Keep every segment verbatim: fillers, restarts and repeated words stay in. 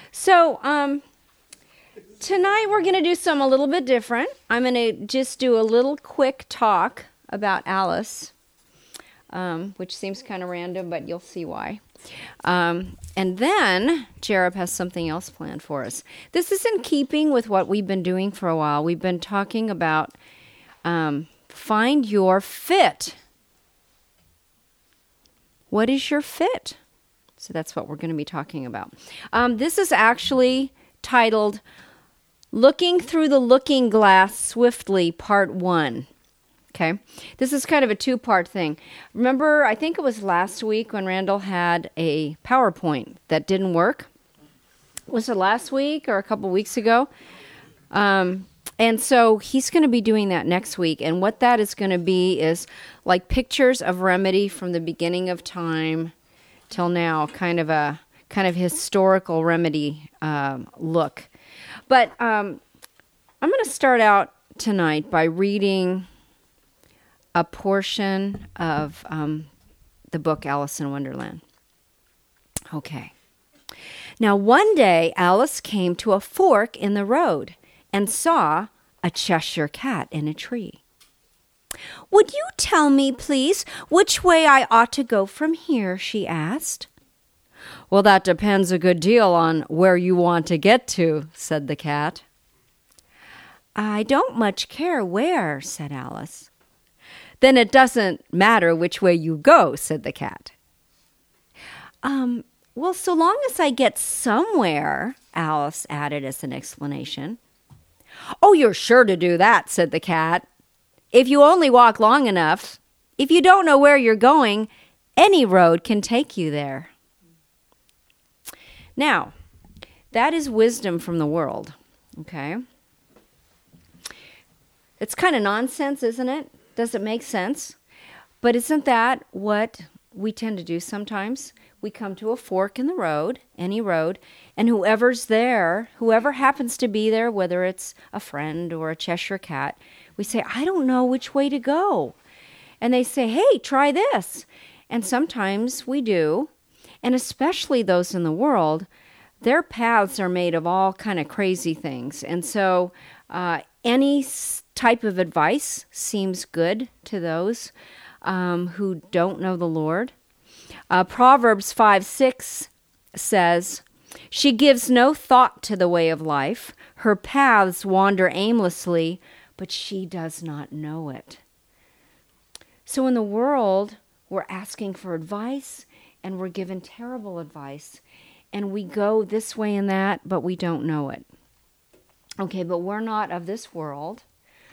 So um, tonight we're going to do something a little bit different. I'm going to just do a little quick talk about Alice, um, which seems kind of random, but you'll see why. Um, and then Jereb has something else planned for us. This is in keeping with what we've been doing for a while. We've been talking about um, find your fit. What is your fit? So that's what we're going to be talking about. Um, this is actually titled Looking Through the Looking Glass Swiftly, Part one. Okay? This is kind of a two-part thing. Remember, I think it was last week when Randall had a PowerPoint that didn't work? Was it last week or a couple weeks ago? Um, and so he's going to be doing that next week. And what that is going to be is like pictures of remedy from the beginning of time till now, kind of a kind of historical remedy um, look. But um, I'm going to start out tonight by reading a portion of um, the book Alice in Wonderland. Okay. Now, one day, Alice came to a fork in the road and saw a Cheshire cat in a tree. "Would you tell me, please, which way I ought to go from here?" she asked. "Well, that depends a good deal on where you want to get to," said the cat. "I don't much care where," said Alice. "Then it doesn't matter which way you go," said the cat. Um, well, so long as I get somewhere," Alice added as an explanation. "Oh, you're sure to do that," said the cat. "If you only walk long enough, if you don't know where you're going, any road can take you there." Now, that is wisdom from the world, okay? It's kind of nonsense, isn't it? Does it make sense? But isn't that what we tend to do sometimes? We come to a fork in the road, any road, and whoever's there, whoever happens to be there, whether it's a friend or a Cheshire cat, we say, "I don't know which way to go." And they say, "Hey, try this." And sometimes we do. And especially those in the world, their paths are made of all kind of crazy things. And so uh, any type of advice seems good to those um, who don't know the Lord. Uh, Proverbs five six says, "She gives no thought to the way of life. Her paths wander aimlessly, but she does not know it." So in the world, we're asking for advice, and we're given terrible advice, and we go this way and that, but we don't know it. Okay, but we're not of this world.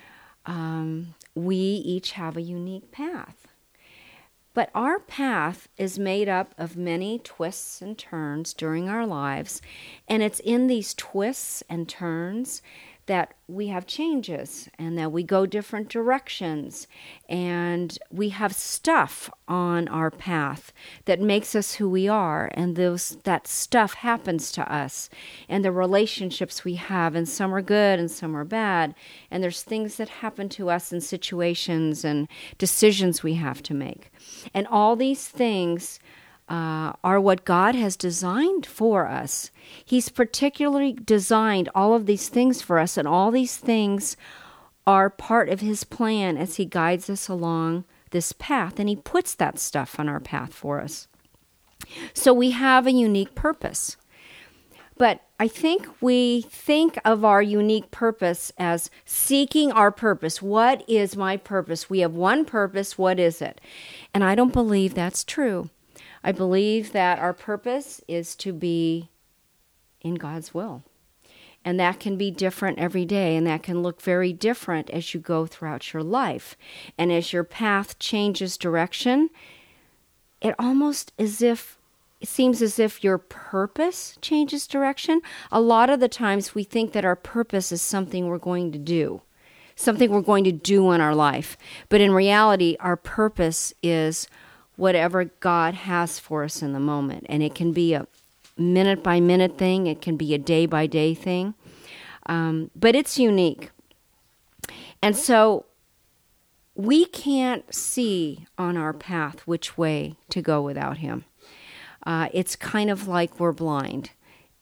Um, we each have a unique path. But our path is made up of many twists and turns during our lives, and it's in these twists and turns that we have changes and that we go different directions, and we have stuff on our path that makes us who we are, and those that stuff happens to us, and the relationships we have, and some are good and some are bad, and there's things that happen to us in situations and decisions we have to make. And all these things Uh, are what God has designed for us. He's particularly designed all of these things for us, and all these things are part of His plan as He guides us along this path, and He puts that stuff on our path for us. So we have a unique purpose. But I think we think of our unique purpose as seeking our purpose. What is my purpose? We have one purpose. What is it? And I don't believe that's true. I believe that our purpose is to be in God's will. And that can be different every day, and that can look very different as you go throughout your life. And as your path changes direction, it almost as if, it seems as if your purpose changes direction. A lot of the times we think that our purpose is something we're going to do, something we're going to do in our life. But in reality, our purpose is whatever God has for us in the moment. And it can be a minute-by-minute thing. It can be a day-by-day thing. Um, but it's unique. And so we can't see on our path which way to go without Him. Uh, it's kind of like we're blind.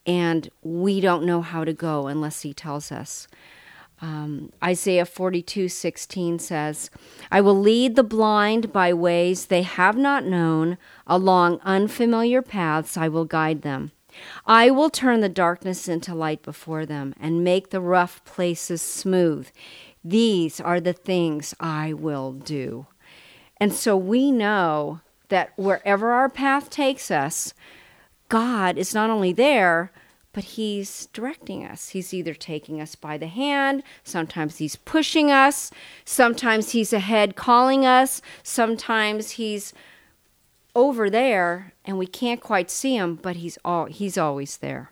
and we don't know how to go unless he tells us. Um, Isaiah forty-two sixteen says, I will lead the blind by ways they have not known. Along unfamiliar paths I will guide them. I will turn the darkness into light before them and make the rough places smooth. These are the things I will do. And so we know that wherever our path takes us, God is not only there, but he's directing us. He's either taking us by the hand, sometimes he's pushing us, sometimes he's ahead calling us, sometimes he's over there and we can't quite see him, but he's all he's always there.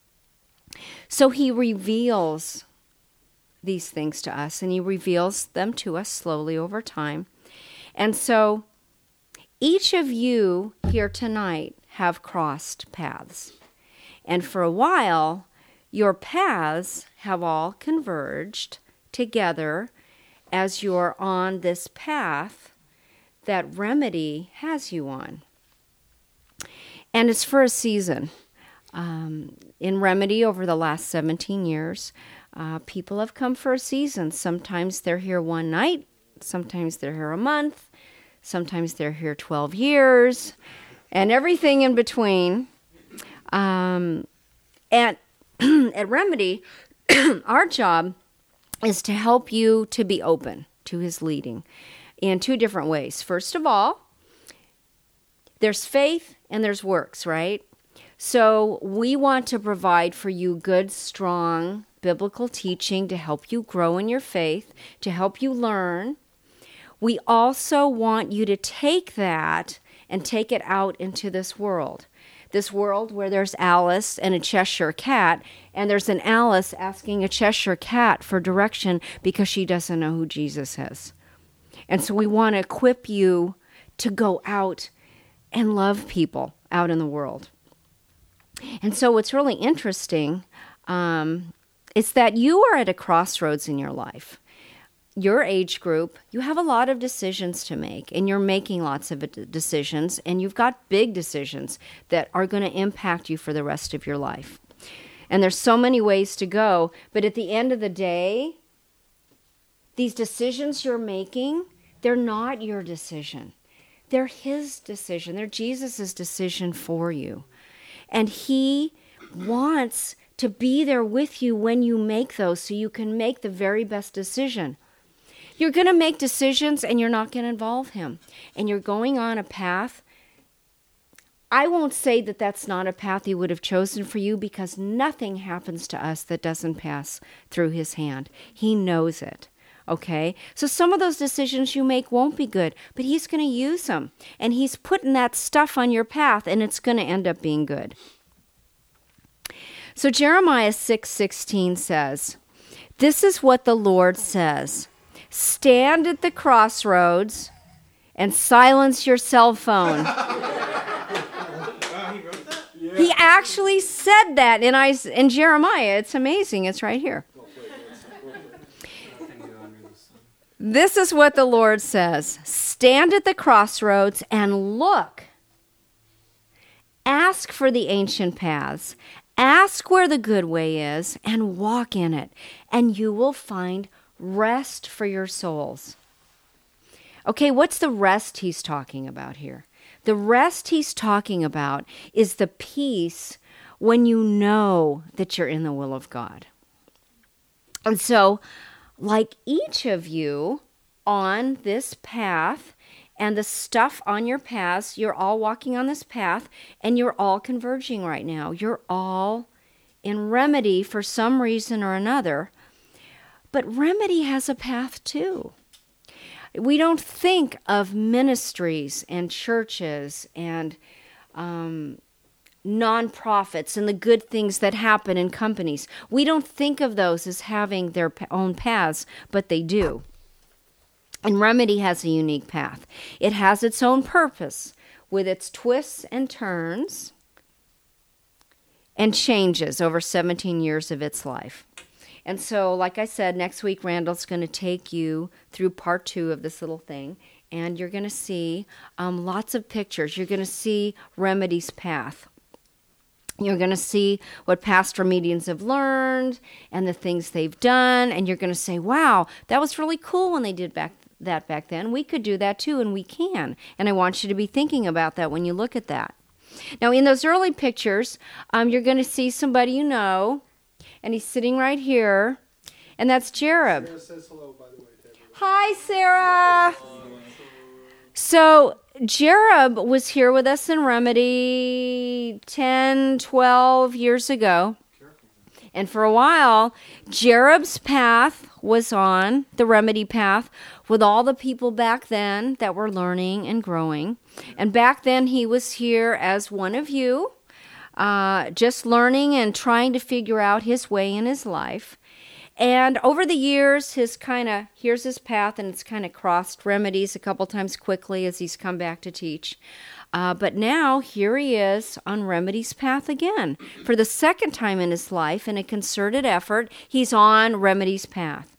So he reveals these things to us, and he reveals them to us slowly over time. And so each of you here tonight have crossed paths. And for a while, your paths have all converged together as you're on this path that Remedy has you on. And it's for a season. Um, in Remedy, over the last seventeen years, uh, people have come for a season. Sometimes they're here one night. Sometimes they're here a month. Sometimes they're here twelve years. And everything in between. Um, at, at Remedy, our job is to help you to be open to his leading in two different ways. First of all, there's faith and there's works, right? So we want to provide for you good, strong biblical teaching to help you grow in your faith, to help you learn. We also want you to take that and take it out into this world. This world where there's Alice and a Cheshire cat, and there's an Alice asking a Cheshire cat for direction because she doesn't know who Jesus is. And so we want to equip you to go out and love people out in the world. And so what's really interesting um, is that you are at a crossroads in your life. Your age group, you have a lot of decisions to make, and you're making lots of decisions, and you've got big decisions that are going to impact you for the rest of your life. And there's so many ways to go, but at the end of the day, these decisions you're making, they're not your decision. They're his decision. They're Jesus' decision for you. And he wants to be there with you when you make those so you can make the very best decision. You're going to make decisions and you're not going to involve him. And you're going on a path. I won't say that that's not a path he would have chosen for you, because nothing happens to us that doesn't pass through his hand. He knows it. Okay? So some of those decisions you make won't be good, but he's going to use them. And he's putting that stuff on your path, and it's going to end up being good. So Jeremiah six sixteen says, "This is what the Lord says. Stand at the crossroads and silence your cell phone." He actually said that in, I, in Jeremiah. It's amazing. It's right here. This is what the Lord says. Stand at the crossroads and look. Ask for the ancient paths. Ask where the good way is and walk in it, and you will find rest for your souls. Okay, what's the rest he's talking about here? The rest he's talking about is the peace when you know that you're in the will of God. And so, like each of you on this path and the stuff on your paths, you're all walking on this path and you're all converging right now. You're all in Remedy for some reason or another. But Remedy has a path too. We don't think of ministries and churches and um, nonprofits and the good things that happen in companies. We don't think of those as having their own paths, but they do. And Remedy has a unique path. It has its own purpose with its twists and turns and changes over seventeen years of its life. And so, like I said, next week Randall's going to take you through part two of this little thing, and you're going to see um, lots of pictures. You're going to see Remedy's path. You're going to see what past remedians have learned and the things they've done. And you're going to say, wow, that was really cool when they did back that back then. We could do that too, and we can. And I want you to be thinking about that when you look at that. Now, in those early pictures, um, you're going to see somebody you know, and he's sitting right here, and that's Jerub. Sarah says hello, by the way, to everyone. Hi, Sarah. So Jerub was here with us in Remedy ten, twelve years ago. And for a while, Jerub's path was on, the Remedy path, with all the people back then that were learning and growing. And back then, he was here as one of you, uh, just learning and trying to figure out his way in his life. And over the years, his kind of, here's his path, and it's kind of crossed Remedies a couple times quickly as he's come back to teach. Uh, but now, here he is on Remedy's path again. For the second time in his life, in a concerted effort, he's on Remedy's path.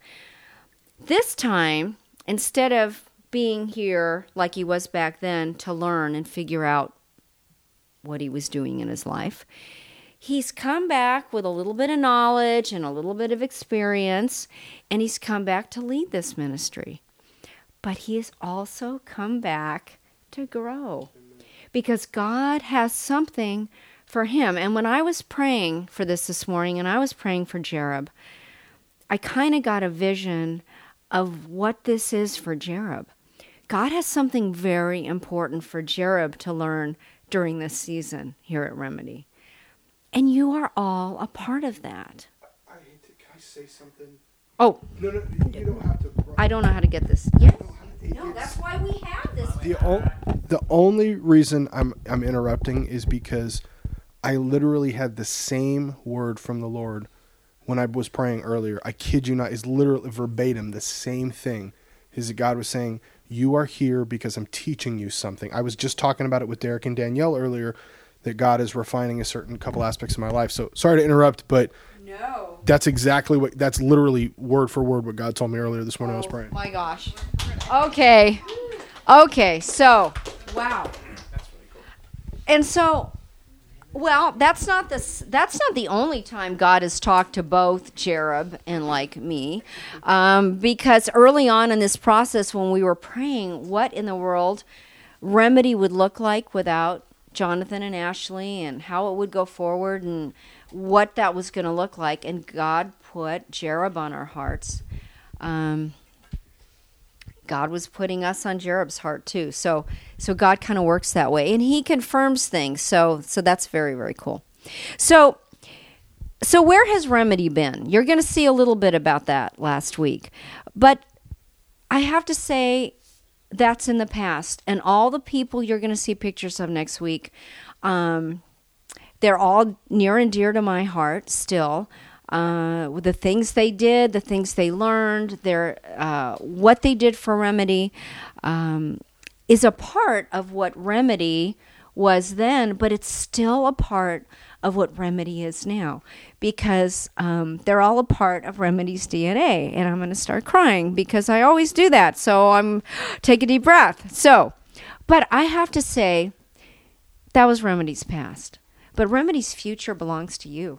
This time, instead of being here like he was back then to learn and figure out what he was doing in his life, he's come back with a little bit of knowledge and a little bit of experience, and he's come back to lead this ministry. But he has also come back to grow, because God has something for him. And when I was praying for this this morning, and I was praying for Jerub, I kind of got a vision of what this is for Jerub. God has something very important for Jerub to learn during this season here at Remedy. And you are all a part of that. I hate to, can I say something? Oh. No, no, you don't have to. I don't know how to get this. Yes. It, No, that's why we have this. The, o- the only reason I'm I'm interrupting is because I literally had the same word from the Lord when I was praying earlier. I kid you not, is literally verbatim the same thing. Is that God was saying, you are here because I'm teaching you something. I was just talking about it with Derek and Danielle earlier, that God is refining a certain couple aspects of my life. So sorry to interrupt, but No. that's exactly what, that's literally word for word what God told me earlier this morning. Oh, I was praying. my gosh. Okay. Okay, so, wow. And so, well, that's not the that's not the only time God has talked to both Jerub and like me, um, because early on in this process, when we were praying, what in the world Remedy would look like without Jonathan and Ashley, and how it would go forward, and what that was going to look like, and God put Jerub on our hearts. Um, God was putting us on Jerub's heart too. So so God kind of works that way, and he confirms things. So so that's very, very cool. So so where has Remedy been? You're going to see a little bit about that last week. But I have to say that's in the past, and all the people you're going to see pictures of next week, um, they're all near and dear to my heart still. Uh, the things they did, the things they learned, their uh, what they did for Remedy um, is a part of what Remedy was then, but it's still a part of what Remedy is now, because um, they're all a part of Remedy's D N A. And I'm going to start crying because I always do that. So I'm take a deep breath. So, but I have to say that was Remedy's past, but Remedy's future belongs to you.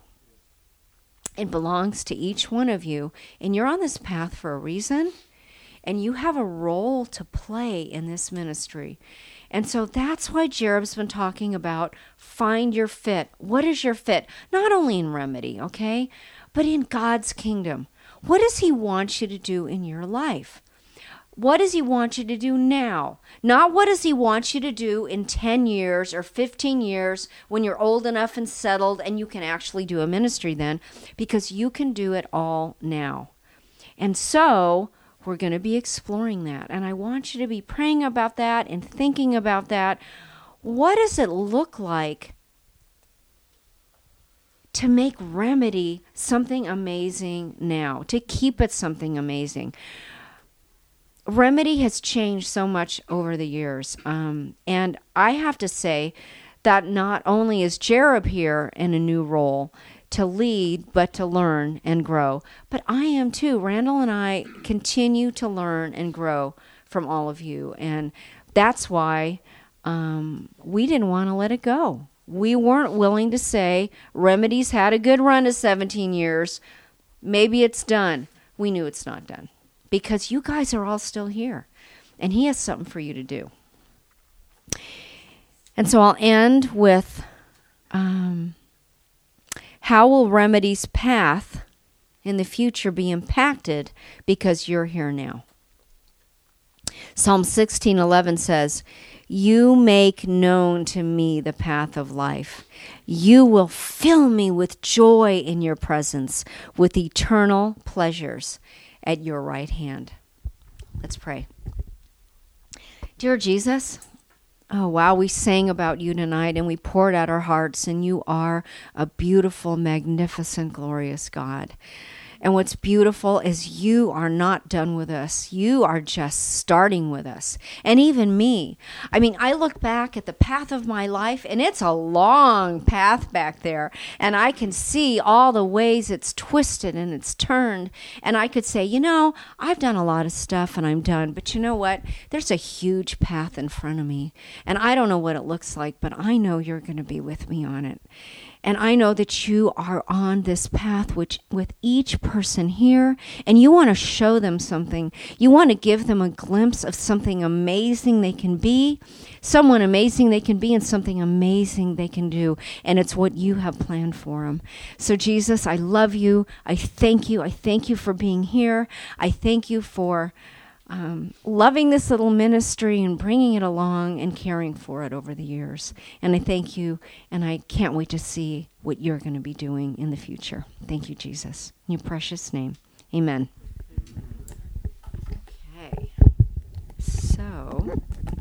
It belongs to each one of you, and you're on this path for a reason, and you have a role to play in this ministry. And so that's why Jerub's been talking about find your fit. What is your fit? Not only in Remedy, okay, but in God's kingdom. What does he want you to do in your life? What does he want you to do now? Not what does he want you to do in ten years or fifteen years when you're old enough and settled and you can actually do a ministry then, because you can do it all now. And so we're going to be exploring that. And I want you to be praying about that and thinking about that. What does it look like to make Remedy something amazing now, to keep it something amazing? Remedy has changed so much over the years. Um, and I have to say that not only is Jerub here in a new role to lead, but to learn and grow, but I am too. Randall and I continue to learn and grow from all of you. And that's why um, we didn't want to let it go. We weren't willing to say, Remedy's had a good run of seventeen years. Maybe it's done. We knew it's not done because you guys are all still here, and he has something for you to do. And so I'll end with, um, how will Remedy's path in the future be impacted because you're here now? Psalm sixteen eleven says, you make known to me the path of life. You will fill me with joy in your presence, with eternal pleasures at your right hand. Let's pray. Dear Jesus, oh wow, we sang about you tonight and we poured out our hearts, and you are a beautiful, magnificent, glorious God. And what's beautiful is you are not done with us. You are just starting with us. And even me. I mean, I look back at the path of my life, and it's a long path back there. And I can see all the ways it's twisted and it's turned. And I could say, you know, I've done a lot of stuff and I'm done. But you know what? There's a huge path in front of me. And I don't know what it looks like, but I know you're going to be with me on it. And I know that you are on this path which, with each person here, and you want to show them something. You want to give them a glimpse of something amazing they can be, someone amazing they can be, and something amazing they can do. And it's what you have planned for them. So Jesus, I love you. I thank you. I thank you for being here. I thank you for Um, loving this little ministry and bringing it along and caring for it over the years. And I thank you, and I can't wait to see what you're going to be doing in the future. Thank you, Jesus. In your precious name. Amen. Okay. So,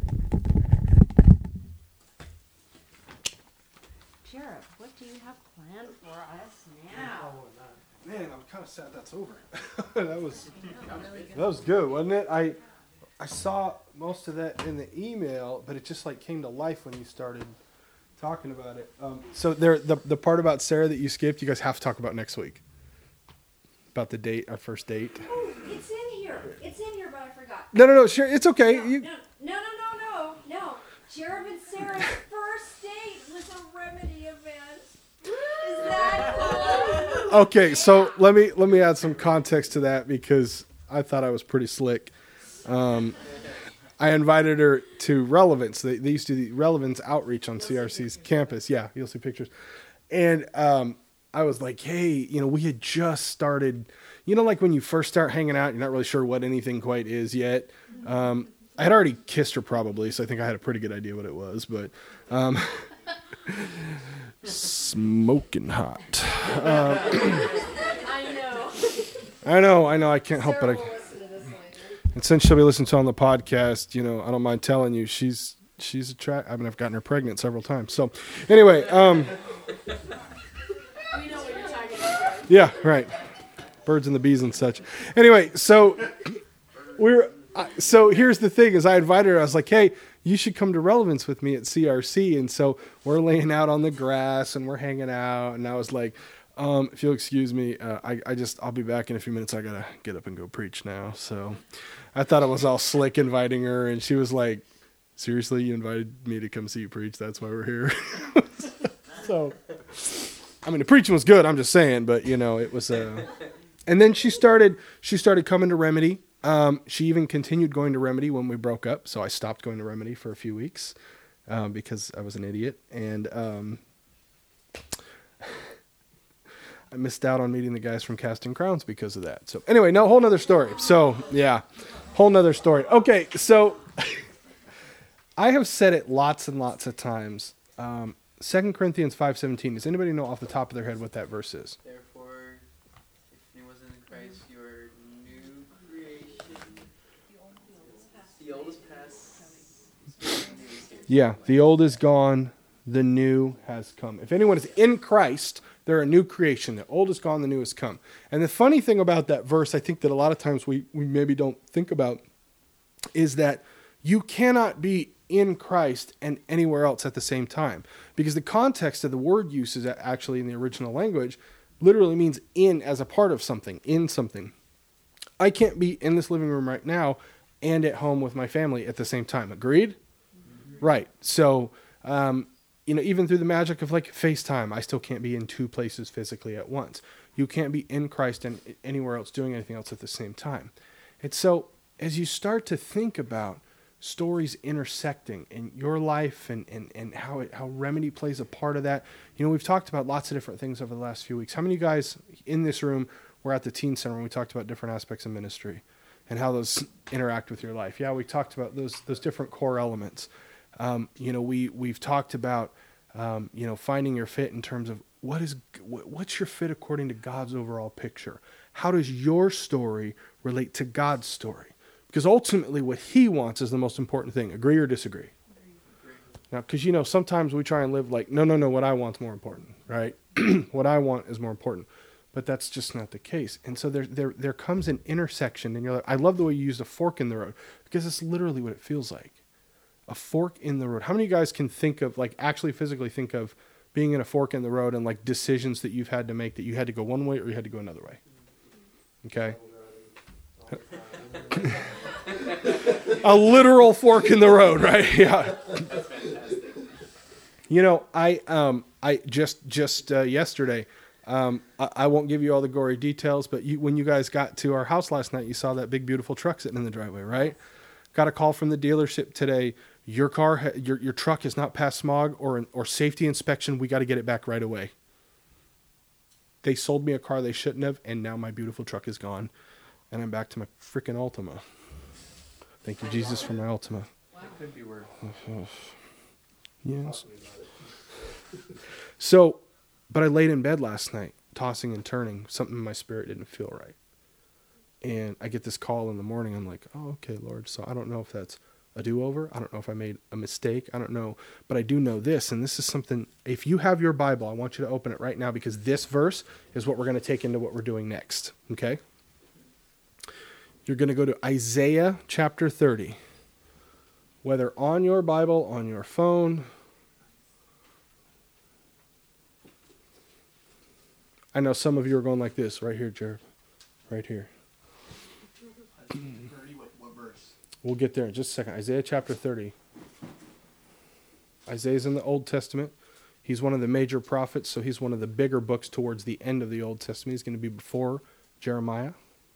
Jared, what do you have planned for us now? Man, I'm kind of sad that's over. that was that was good, wasn't it? I I saw most of that in the email, but it just like came to life when you started talking about it. Um, so there, the the part about Sarah that you skipped, you guys have to talk about next week. About the date, our first date. Oh, it's in here. It's in here, but I forgot. No, no, no. Sure, it's okay. No, you... no, no, no, no, no. Jared and Sarah's first date was a Remedy event. Is that cool? Okay, so let me let me add some context to that because I thought I was pretty slick. Um, I invited her to Relevance. They, they used to do the Relevance outreach on C R C's campus. Yeah, you'll see pictures. And um, I was like, hey, you know, we had just started, you know, like when you first start hanging out, you're not really sure what anything quite is yet. Um, I had already kissed her probably, so I think I had a pretty good idea what it was, but um, smoking hot. Uh, I know. I know, I know, I can't help Sarah but I... will listen to this later. And since she'll be listening to on the podcast, you know, I don't mind telling you, she's she's attract. I mean, I've gotten her pregnant several times. So, anyway, um, We know what you're talking about. yeah, right, birds and the bees and such. Anyway, so we're uh, so here's the thing: is I invited her. I was like, hey, you should come to Relevance with me at C R C. And so we're laying out on the grass and we're hanging out. And I was like, um, if you'll excuse me, uh, I I just I'll be back in a few minutes. I gotta get up and go preach now. So. I thought it was all slick inviting her, and she was like, seriously, you invited me to come see you preach? That's why we're here. So, I mean, the preaching was good, I'm just saying, but, you know, it was... Uh... And then she started she started coming to Remedy. Um, she even continued going to Remedy when we broke up, so I stopped going to Remedy for a few weeks um, because I was an idiot, and... Um, I missed out on meeting the guys from Casting Crowns because of that. So anyway, no, whole nother story. So yeah, whole nother story. Okay, so I have said it lots and lots of times. Um, Second Corinthians five seventeen. Does anybody know off the top of their head what that verse is? Therefore, if anyone was in Christ, you are new creation. The old is past. The new is here. Yeah, the old is gone, the new has come. If anyone is in Christ, they're a new creation. The old is gone, the new has come. And the funny thing about that verse, I think that a lot of times we, we maybe don't think about, is that you cannot be in Christ and anywhere else at the same time. Because the context of the word use is actually in the original language literally means in as a part of something, in something. I can't be in this living room right now and at home with my family at the same time. Agreed? Mm-hmm. Right. So... Um, you know, even through the magic of like FaceTime, I still can't be in two places physically at once. You can't be in Christ and anywhere else doing anything else at the same time. And so as you start to think about stories intersecting in your life and, and, and how it, how Remedy plays a part of that, you know, we've talked about lots of different things over the last few weeks. How many of you guys in this room were at the Teen Center when we talked about different aspects of ministry and how those interact with your life? Yeah, we talked about those those different core elements. Um, you know, we, we've talked about, um, you know, finding your fit in terms of what is, what's your fit according to God's overall picture? How does your story relate to God's story? Because ultimately what he wants is the most important thing. Agree or disagree? Agree. Now, because, you know, sometimes we try and live like, no, no, no, what I want is more important, right? What I want is more important. But that's just not the case. And so there, there, there comes an intersection, and you're like, I love the way you use a fork in the road, because it's literally what it feels like. A fork in the road. How many of you guys can think of, like, actually physically think of being in a fork in the road and, like, decisions that you've had to make that you had to go one way or you had to go another way? Okay? A literal fork in the road, right? Yeah. That's fantastic. You know, I um I just just uh, yesterday, um I, I won't give you all the gory details, but you, when you guys got to our house last night, you saw that big beautiful truck sitting in the driveway, right? Got a call from the dealership today. Your car, ha- your your truck has not passed smog or or safety inspection. We got to get it back right away. They sold me a car they shouldn't have, and now my beautiful truck is gone, and I'm back to my freaking Altima. Thank you, Jesus, for my Altima. It could be worse. Yes. So, but I laid in bed last night, tossing and turning. Something in my spirit didn't feel right. And I get this call in the morning. I'm like, oh, okay, Lord. So I don't know if that's a do-over. I don't know if I made a mistake. I don't know. But I do know this, and this is something, if you have your Bible, I want you to open it right now, because this verse is what we're going to take into what we're doing next. Okay? You're going to go to Isaiah chapter thirty. Whether on your Bible, on your phone. I know some of you are going like this. Right here, Jared. Right here. thirty, what, what verse? We'll get there in just a second. Isaiah chapter thirty. Isaiah's in the Old Testament. He's one of the major prophets, so he's one of the bigger books towards the end of the Old Testament. He's going to be before Jeremiah.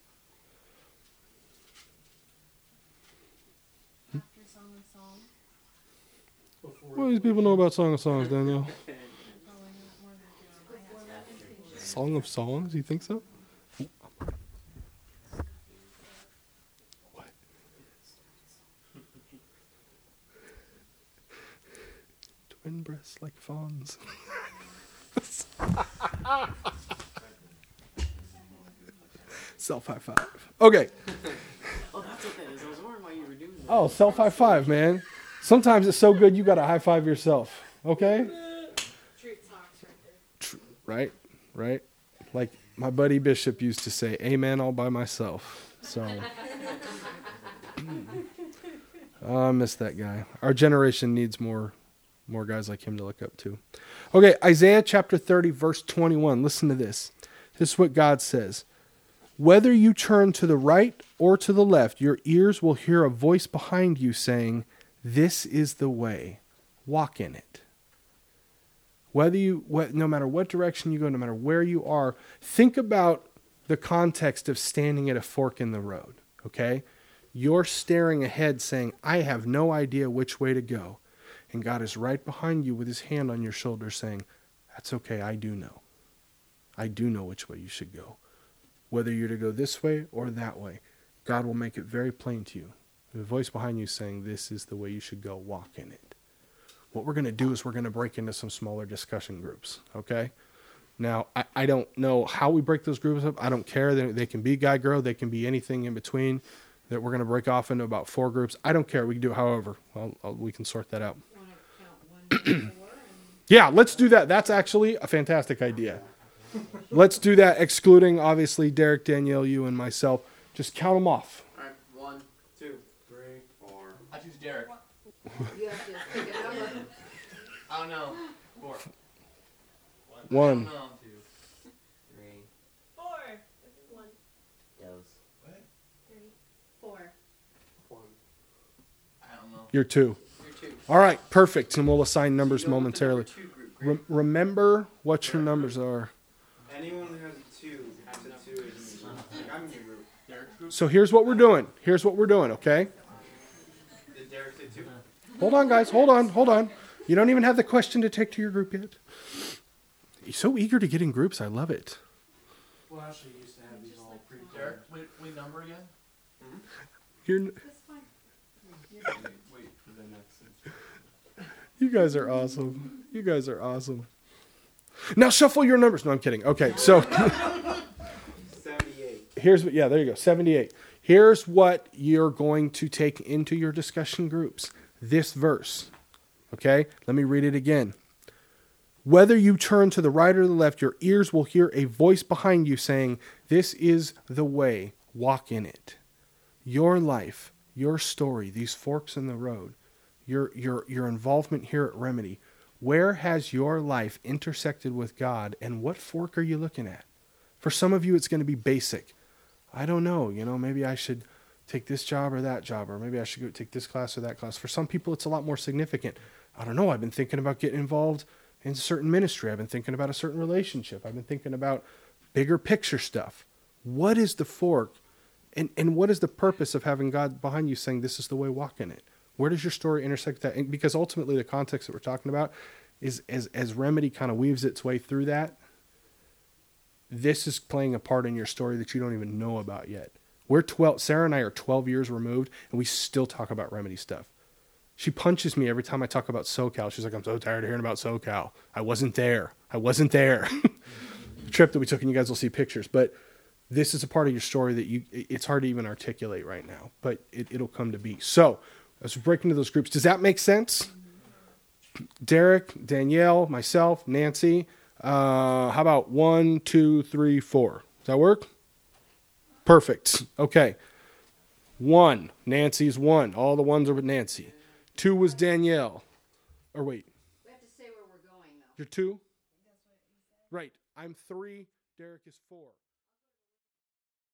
What do these people know about Song of Songs, Danielle? Song of Songs? You think so? What? Twin breasts like fawns. Self high five. Okay. Oh, that's what that is. I was wondering why you were doing that. Oh, self high five, man. Sometimes it's so good you got to high five yourself. Okay? Treat socks right there. Tr- Right? Right? Like my buddy Bishop used to say, amen all by myself. So, oh, I miss that guy. Our generation needs more, more guys like him to look up to. Okay, Isaiah chapter thirty, verse twenty-one. Listen to this. This is what God says. Whether you turn to the right or to the left, your ears will hear a voice behind you saying, this is the way, walk in it. Whether you, what, no matter what direction you go, no matter where you are, think about the context of standing at a fork in the road, okay? You're staring ahead saying, I have no idea which way to go. And God is right behind you with his hand on your shoulder saying, that's okay, I do know. I do know which way you should go. Whether you're to go this way or that way, God will make it very plain to you. The voice behind you saying, this is the way you should go, walk in it. What we're going to do is we're going to break into some smaller discussion groups, okay? Now, I, I don't know how we break those groups up. I don't care. They, they can be guy, girl. They can be anything in between. That we're going to break off into about four groups. I don't care. We can do it however. Well, I'll, we can sort that out. Want to count one, two, four, and Yeah, let's do that. That's actually a fantastic idea. Let's do that, excluding, obviously, Derek, Danielle, you, and myself. Just count them off. All right, one, two, three, four. I choose Derek. you have to pick a number. I don't know. Four. One. I don't know. Two, three. Four. One, Goes. three, four. One. I don't know. You're two. You're two. All right, perfect. And we'll assign numbers You go with the number momentarily. two group, Re- right? remember what your numbers are. Anyone who has a two has a two is in your group. Like, I'm in your group. Derek group? So here's what we're doing. Here's what we're doing, okay? Did Derek say two? Hold on, guys. Hold on. Hold on. You don't even have the question to take to your group yet. You're so eager to get in groups. I love it. Well, actually, you used to have these all pre Derek, wait, wait, number again? You're, Wait, wait for the next. you guys are awesome. You guys are awesome. Now shuffle your numbers. No, I'm kidding. Okay, so seventy-eight. here's what, yeah, there you go, seventy-eight. Here's what you're going to take into your discussion groups. This verse, okay? Let me read it again. Whether you turn to the right or the left, your ears will hear a voice behind you saying, this is the way, walk in it. Your life, your story, these forks in the road, your, your, your involvement here at Remedy, where has your life intersected with God, and what fork are you looking at? For some of you, it's going to be basic. I don't know, you know, maybe I should take this job or that job, or maybe I should go take this class or that class. For some people, it's a lot more significant. I don't know, I've been thinking about getting involved in certain ministry. I've been thinking about a certain relationship. I've been thinking about bigger picture stuff. What is the fork, and, and what is the purpose of having God behind you saying, this is the way, walk in it? Where does your story intersect that? And because ultimately the context that we're talking about is as, as Remedy kind of weaves its way through that, this is playing a part in your story that you don't even know about yet. We're twelve, Sarah and I are twelve years removed, and we still talk about Remedy stuff. She punches me every time I talk about SoCal. She's like, I'm so tired of hearing about SoCal. I wasn't there. I wasn't there. The trip that we took, and you guys will see pictures. But this is a part of your story that you it's hard to even articulate right now, but it, it'll come to be. So as we break into those groups, does that make sense? Derek, Danielle, myself, Nancy. Uh, how about one, two, three, four? Does that work? Perfect. Okay. One. Nancy's one. All the ones are with Nancy. Two was Danielle. Or wait. We have to say where we're going, though. You're two? Right. I'm three. Derek is four.